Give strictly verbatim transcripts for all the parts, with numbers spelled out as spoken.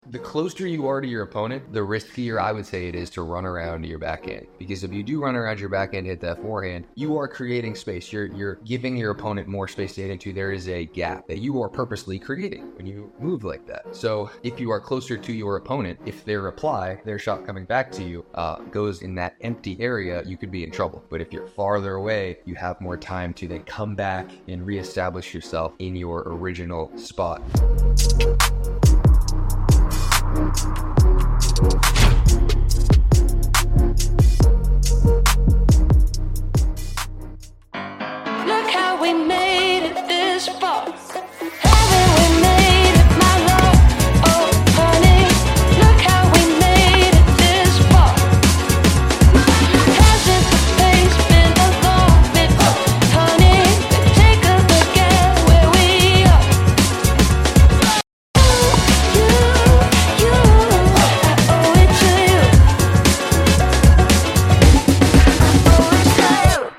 the closer you are to your opponent, the riskier I would say it is to run around your backhand. Because if you do run around your backhand, hit that forehand, you are creating space. You're you're giving your opponent more space to hit into. There is a gap that you are purposely creating when you move like that. So if you are closer to your opponent, if their reply, their shot coming back to you, uh, goes in that empty area, you could be in trouble. But if you're farther away, you have more time to then come back and reestablish yourself in your original spot. Look how we made it this far. Haven't we made it, my love? Oh, honey, look how we made it this far. Hasn't the pace been a long bit, honey? Take a look at where we are. You, you, I owe it to you. I owe it to you.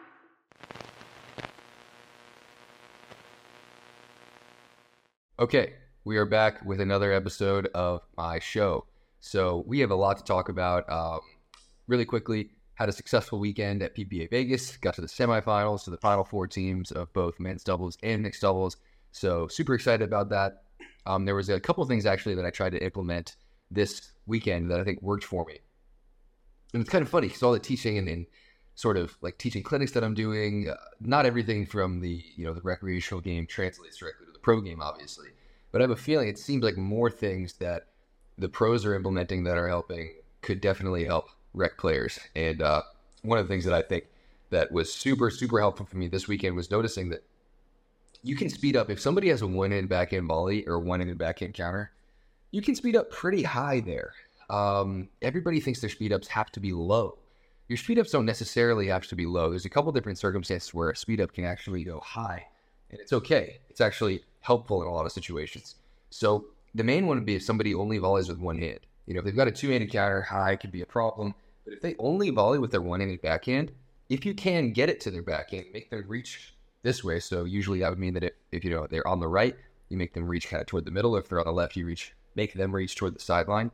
Okay, we are back with another episode of my show. So we have a lot to talk about. Um, really quickly, had a successful weekend at P P A Vegas. Got to the semifinals, to the final four teams of both men's doubles and mixed doubles. So super excited about that. Um, there was a couple of things actually that I tried to implement this weekend that I think worked for me. And it's kind of funny because all the teaching and, and sort of like teaching clinics that I'm doing, uh, not everything from the, you know, the recreational game translates directly to the pro game, obviously. But I have a feeling it seems like more things that the pros are implementing that are helping could definitely help rec players. And uh, one of the things that I think that was super, super helpful for me this weekend was noticing that you can speed up. If somebody has a one-handed backhand volley or a one-handed backhand counter, you can speed up pretty high there. Um, everybody thinks their speed ups have to be low. Your speed ups don't necessarily have to be low. There's a couple different circumstances where a speed up can actually go high, and it's okay. It's actually helpful in a lot of situations. So the main one would be if somebody only volleys with one hand. You know, if they've got a two-handed counter, high could be a problem. But if they only volley with their one-handed backhand, if you can get it to their backhand, make them reach this way. So usually that would mean that if, if you know they're on the right, you make them reach kind of toward the middle. If they're on the left, you reach make them reach toward the sideline.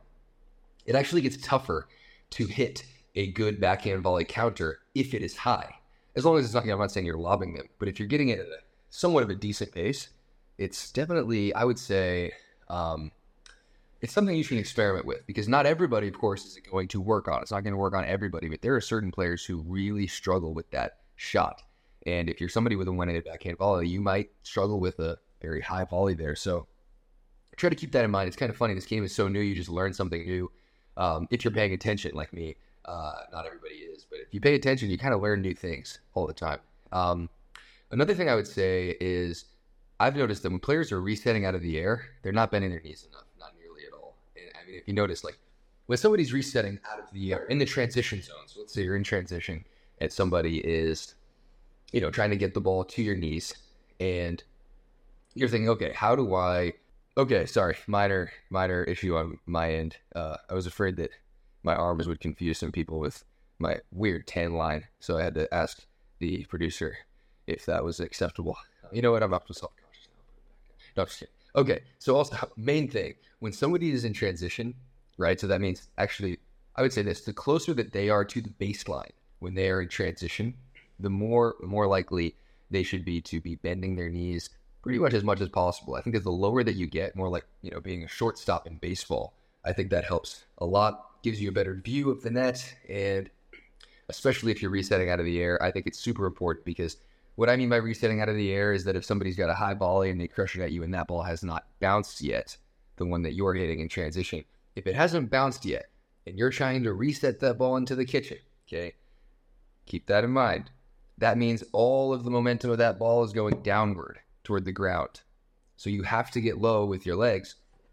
It actually gets tougher to hit a good backhand volley counter if it is high. As long as it's not, I'm not saying you're lobbing them, but if you're getting it at a somewhat of a decent pace, it's definitely, I would say, um, it's something you should experiment with, because not everybody, of course, is going to work on. It's not going to work on everybody, but there are certain players who really struggle with that shot. And if you're somebody with a one-handed backhand volley, you might struggle with a very high volley there. So try to keep that in mind. It's kind of funny. This game is so new. You just learn something new. Um, if you're paying attention like me, uh, not everybody is, but if you pay attention, you kind of learn new things all the time. Um, another thing I would say is I've noticed that when players are resetting out of the air, they're not bending their knees enough, not nearly at all. And I mean, if you notice, like when somebody's resetting out of the air in the transition zone, so let's say you're in transition and somebody is, you know, trying to get the ball to your knees, and you're thinking, okay, how do I, okay, sorry, minor, minor issue on my end. Uh, I was afraid that my arms would confuse some people with my weird tan line, so I had to ask the producer if that was acceptable. You know what, I'm up to self-conscious now. No, just kidding. Okay, so also, main thing, when somebody is in transition, right, so that means, actually, I would say this, the closer that they are to the baseline when they are in transition, the more more likely they should be to be bending their knees pretty much as much as possible. I think that the lower that you get, more like, you know, being a shortstop in baseball, I think that helps a lot, gives you a better view of the net, and especially if you're resetting out of the air, I think it's super important, because what I mean by resetting out of the air is that if somebody's got a high volley and they crush it at you and that ball has not bounced yet, the one that you're hitting in transition, if it hasn't bounced yet and you're trying to reset that ball into the kitchen, okay, keep that in mind. That means all of the momentum of that ball is going downward toward the ground. So you have to get low with your legs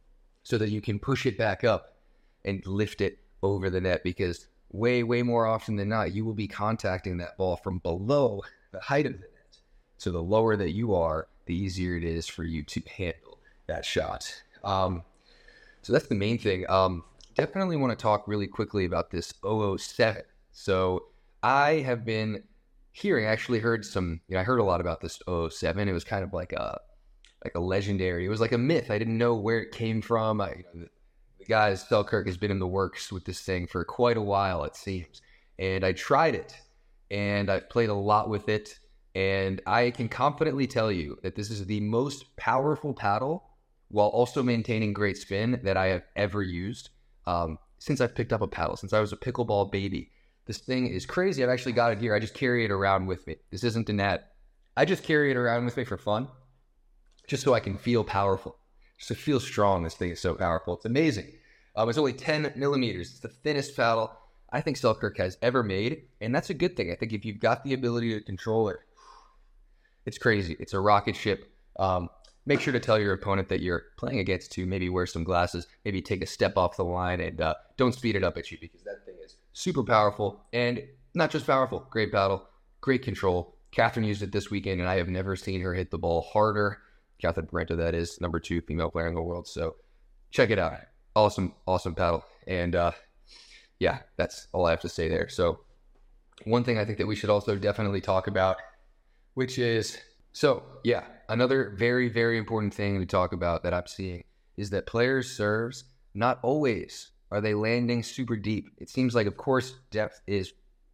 so that you can push it back up and lift it over the net, because way, way more often than not, you will be contacting that ball from below the height of the net. So the lower that you are, the easier it is for you to handle that shot. Um, so that's the main thing. Um, definitely want to talk really quickly about this oh oh seven. So I have been hearing, I actually heard some, you know, I heard a lot about this oh oh seven. It was kind of like a, like a legendary, it was like a myth. I didn't know where it came from. I, you know, Guys, Selkirk has been in the works with this thing for quite a while, it seems. And I tried it, and I've played a lot with it, and I can confidently tell you that this is the most powerful paddle while also maintaining great spin that I have ever used um, since I've picked up a paddle, since I was a pickleball baby. This thing is crazy. I've actually got it here. I just carry it around with me. This isn't an ad. I just carry it around with me for fun, just so I can feel powerful, just to feel strong. This thing is so powerful. It's amazing. Um, it's only ten millimeters. It's the thinnest paddle I think Selkirk has ever made, and that's a good thing. I think if you've got the ability to control it, it's crazy. It's a rocket ship. Um, make sure to tell your opponent that you're playing against to maybe wear some glasses, maybe take a step off the line, and uh, don't speed it up at you, because that thing is super powerful, and not just powerful, great paddle, great control. Catherine used it this weekend, and I have never seen her hit the ball harder. Catherine Parenta, that is, number two female player in the world. So check it out. Awesome, awesome paddle. And uh, yeah, that's all I have to say there. So one thing I think that we should also definitely talk about, which is, so yeah, another very, very important thing to talk about that I'm seeing is that players' serves, not always are they landing super deep. It seems like, of course, depth is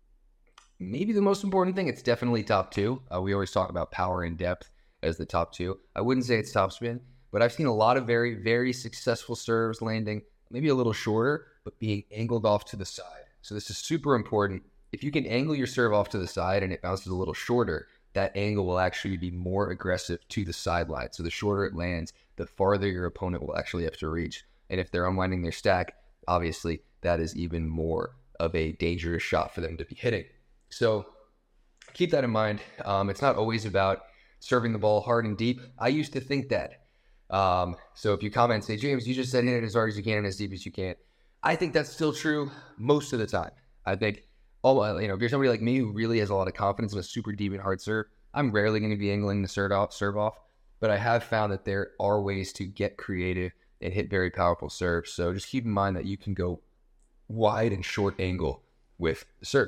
maybe the most important thing. It's definitely top two. Uh, we always talk about power and depth as the top two. I wouldn't say it's top spin, but I've seen a lot of very, very successful serves landing maybe a little shorter, but being angled off to the side. So this is super important. If you can angle your serve off to the side and it bounces a little shorter, that angle will actually be more aggressive to the sideline. So the shorter it lands, the farther your opponent will actually have to reach. And if they're unwinding their stack, obviously that is even more of a dangerous shot for them to be hitting. So keep that in mind. Um, it's not always about serving the ball hard and deep. I used to think that. Um, so if you comment and say, James, you just said hit it as hard as you can and as deep as you can. I think that's still true most of the time. I think, oh, you know, if you're somebody like me who really has a lot of confidence in a super deep and hard serve, I'm rarely going to be angling the serve off, serve off. But I have found that there are ways to get creative and hit very powerful serves. So just keep in mind that you can go wide and short angle with the serve.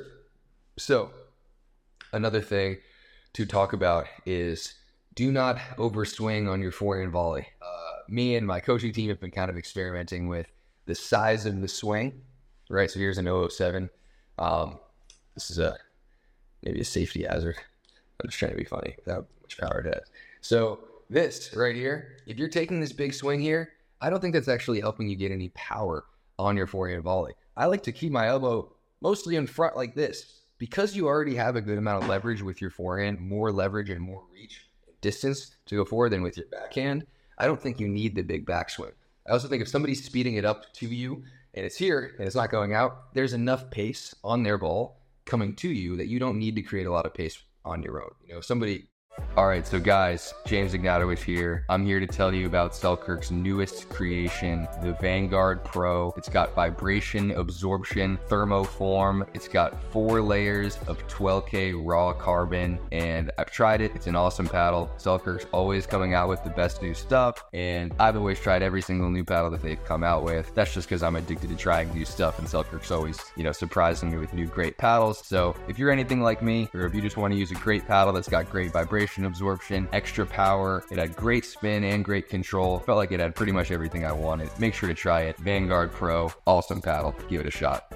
So another thing to talk about is do not overswing on your forehand volley. Uh, me and my coaching team have been kind of experimenting with the size of the swing, right? So here's an oh oh seven. Um, this is a maybe a safety hazard. I'm just trying to be funny without how much power it has. So this right here, if you're taking this big swing here, I don't think that's actually helping you get any power on your forehand volley. I like to keep my elbow mostly in front like this. Because you already have a good amount of leverage with your forehand, more leverage and more reach distance to go forward than with your backhand, I don't think you need the big backswing. I also think if somebody's speeding it up to you and it's here and it's not going out, there's enough pace on their ball coming to you that you don't need to create a lot of pace on your own. You know, somebody... All right, so guys, James Ignatowicz here. I'm here to tell you about Selkirk's newest creation, the Vanguard Pro. It's got vibration, absorption, thermoform. It's got four layers of twelve K raw carbon, and I've tried it. It's an awesome paddle. Selkirk's always coming out with the best new stuff, and I've always tried every single new paddle that they've come out with. That's just because I'm addicted to trying new stuff, and Selkirk's always, you know, surprising me with new great paddles. So if you're anything like me, or if you just want to use a great paddle that's got great vibration, absorption, extra power, it had great spin and great control, felt like it had pretty much everything I wanted, make sure to try it. Vanguard Pro, awesome paddle, give it a shot.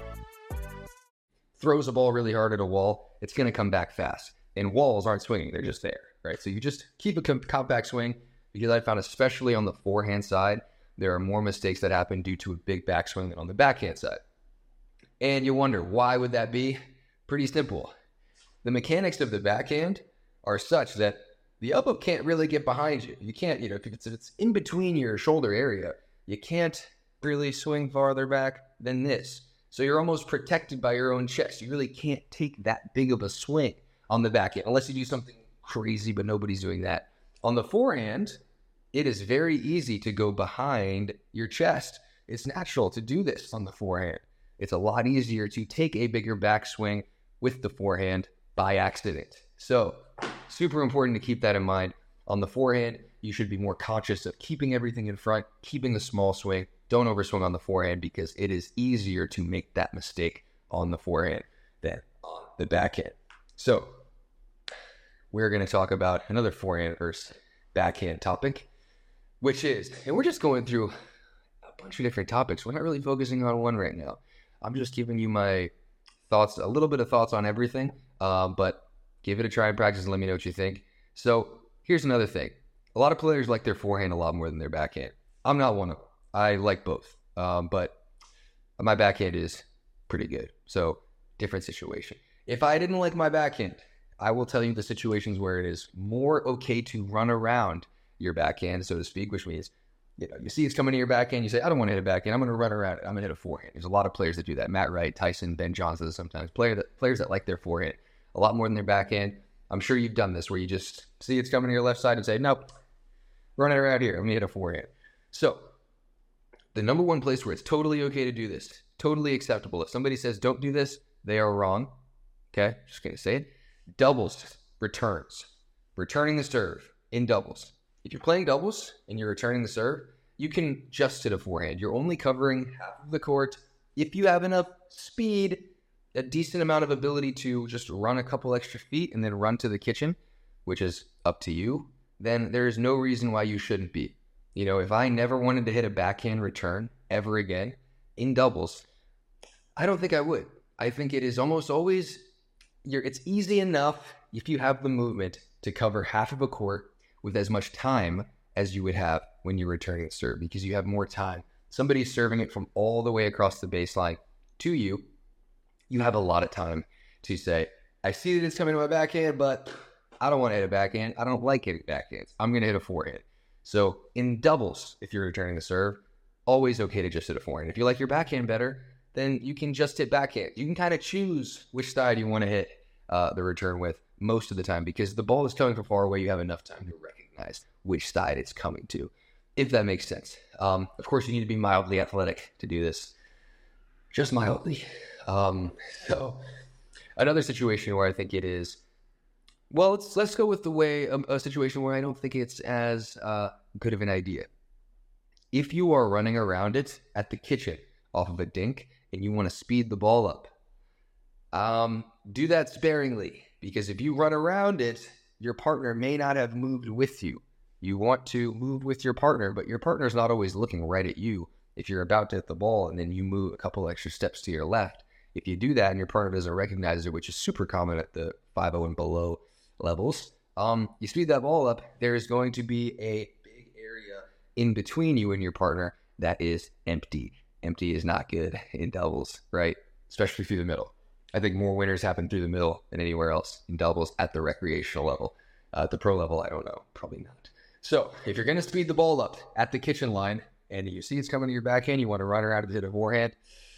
Throws a ball really hard at a wall, it's going to come back fast, and walls aren't swinging, they're just there, right? So you just keep a compact swing, because I found especially on the forehand side, there are more mistakes that happen due to a big backswing than on the backhand side. And you wonder, why would that be? Pretty simple. The mechanics of the backhand are such that the elbow can't really get behind you. You can't, you know, if it's, if it's in between your shoulder area, you can't really swing farther back than this. So you're almost protected by your own chest. You really can't take that big of a swing on the backhand unless you do something crazy, but nobody's doing that. On the forehand, it is very easy to go behind your chest. It's natural to do this on the forehand. It's a lot easier to take a bigger backswing with the forehand by accident. So super important to keep that in mind. On the forehand, you should be more conscious of keeping everything in front, keeping the small swing. Don't overswing on the forehand because it is easier to make that mistake on the forehand than on the backhand. So we're going to talk about another forehand versus backhand topic, which is, and we're just going through bunch of different topics. We're not really focusing on one right now. I'm just giving you my thoughts, a little bit of thoughts on everything, uh, but give it a try and practice and let me know what you think. So here's another thing. A lot of players like their forehand a lot more than their backhand. I'm not one of them. I like both, um, but my backhand is pretty good. So different situation. If I didn't like my backhand, I will tell you the situations where it is more okay to run around your backhand, so to speak, which means, you know, you see it's coming to your backhand, you say, I don't want to hit a backhand, I'm going to run around it, I'm going to hit a forehand. There's a lot of players that do that. Matt Wright, Tyson, Ben Johnson sometimes. Player that, players that like their forehand a lot more than their backhand. I'm sure you've done this where you just see it's coming to your left side and say, nope, run it around here, I'm going to hit a forehand. So the number one place where it's totally okay to do this, totally acceptable. If somebody says don't do this, they are wrong. Okay, just going to say it. Doubles, returns. Returning the serve in doubles. If you're playing doubles and you're returning the serve, you can just hit a forehand. You're only covering half of the court. If you have enough speed, a decent amount of ability to just run a couple extra feet and then run to the kitchen, which is up to you, then there is no reason why you shouldn't be. You know, if I never wanted to hit a backhand return ever again in doubles, I don't think I would. I think it is almost always, you're, it's easy enough if you have the movement to cover half of a court with as much time as you would have when you're returning the serve, because you have more time. Somebody's serving it from all the way across the baseline to you. You have a lot of time to say, I see that it's coming to my backhand, but I don't want to hit a backhand. I don't like hitting backhands. I'm going to hit a forehand. So in doubles, if you're returning the serve, always okay to just hit a forehand. If you like your backhand better, then you can just hit backhand. You can kind of choose which side you want to hit uh, the return with most of the time, because the ball is coming from far away. You have enough time to recognize which side it's coming to, if that makes sense. Um, of course, you need to be mildly athletic to do this, just mildly. Um, so another situation where I think it is, well, let's, let's go with the way, a, a situation where I don't think it's as uh, good of an idea. If you are running around it at the kitchen off of a dink and you want to speed the ball up, um, do that sparingly, because if you run around it, your partner may not have moved with you. You want to move with your partner, but your partner's not always looking right at you. If you're about to hit the ball and then you move a couple extra steps to your left, if you do that and your partner doesn't recognize it, which is super common at the five oh and below levels, um, you speed that ball up, there is going to be a big area in between you and your partner that is empty. Empty is not good in doubles, right? Especially through the middle. I think more winners happen through the middle than anywhere else in doubles at the recreational level. Uh, at the pro level, I don't know. Probably not. So if you're going to speed the ball up at the kitchen line and you see it's coming to your backhand, you want to run around and hit a forehand,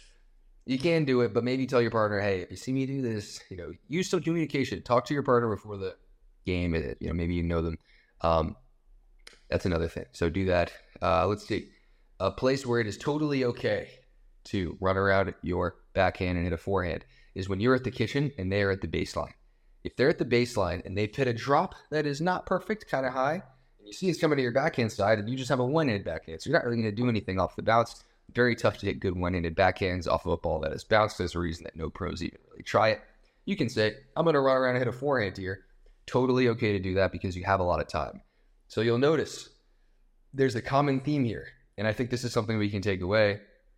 you can do it, but maybe tell your partner, hey, if you see me do this, you know, use some communication. Talk to your partner before the game. You know, maybe you know them. Um, that's another thing. So do that. Uh, let's see. A place where it is totally okay to run around your backhand and hit a forehand is when you're at the kitchen and they're at the baseline. If they're at the baseline and they've hit a drop that is not perfect, kind of high, and you see it's coming to your backhand side and you just have a one-handed backhand, so you're not really going to do anything off the bounce. Very tough to get good one-handed backhands off of a ball that is bounced. There's a reason that no pros even really try it. You can say, I'm going to run around and hit a forehand here. Totally okay to do that because you have a lot of time. So you'll notice there's a common theme here, and I think this is something we can take away.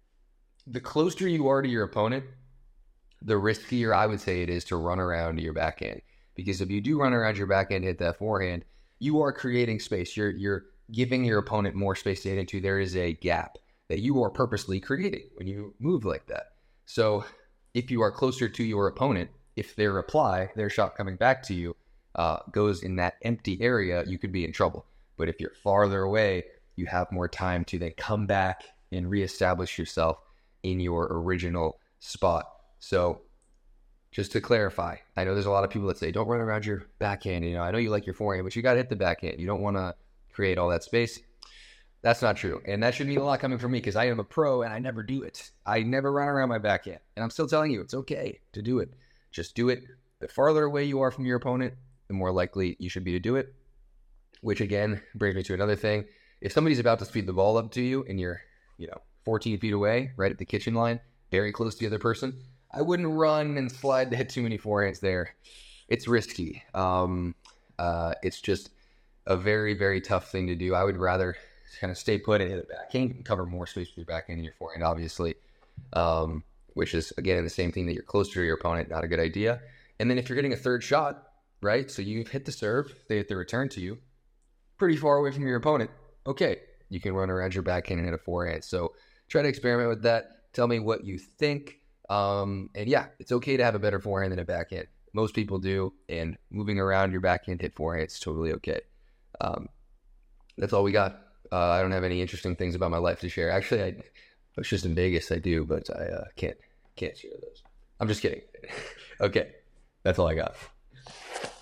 The closer you are to your opponent, the riskier I would say it is to run around your backhand. Because if you do run around your backhand and hit that forehand, you are creating space. You're you're giving your opponent more space to hit into. There is a gap that you are purposely creating when you move like that. So if you are closer to your opponent, if their reply, their shot coming back to you, uh, goes in that empty area, you could be in trouble. But if you're farther away, you have more time to then come back and reestablish yourself in your original spot. So just to clarify, I know there's a lot of people that say, don't run around your backhand. You know, I know you like your forehand, but you got to hit the backhand. You don't want to create all that space. That's not true. And that should mean a lot coming from me because I am a pro and I never do it. I never run around my backhand. And I'm still telling you, it's okay to do it. Just do it. The farther away you are from your opponent, the more likely you should be to do it. Which again, brings me to another thing. If somebody's about to speed the ball up to you and you're, you know, fourteen feet away, right at the kitchen line, very close to the other person, I wouldn't run and slide to hit too many forehands there. It's risky. Um, uh, it's just a very, very tough thing to do. I would rather kind of stay put and hit a backhand. You can cover more space with your backhand than your forehand, obviously, um, which is, again, the same thing that you're closer to your opponent, not a good idea. And then if you're getting a third shot, right, so you've hit the serve, they hit the return to you, pretty far away from your opponent, okay, you can run around your backhand and hit a forehand. So try to experiment with that. Tell me what you think. Um, and yeah, it's okay to have a better forehand than a backhand. Most people do, and moving around your backhand hit forehand is totally okay. Um, that's all we got. Uh, I don't have any interesting things about my life to share. Actually, I, I was just in Vegas. I do, but I uh, can't can't share those. I'm just kidding. Okay, that's all I got.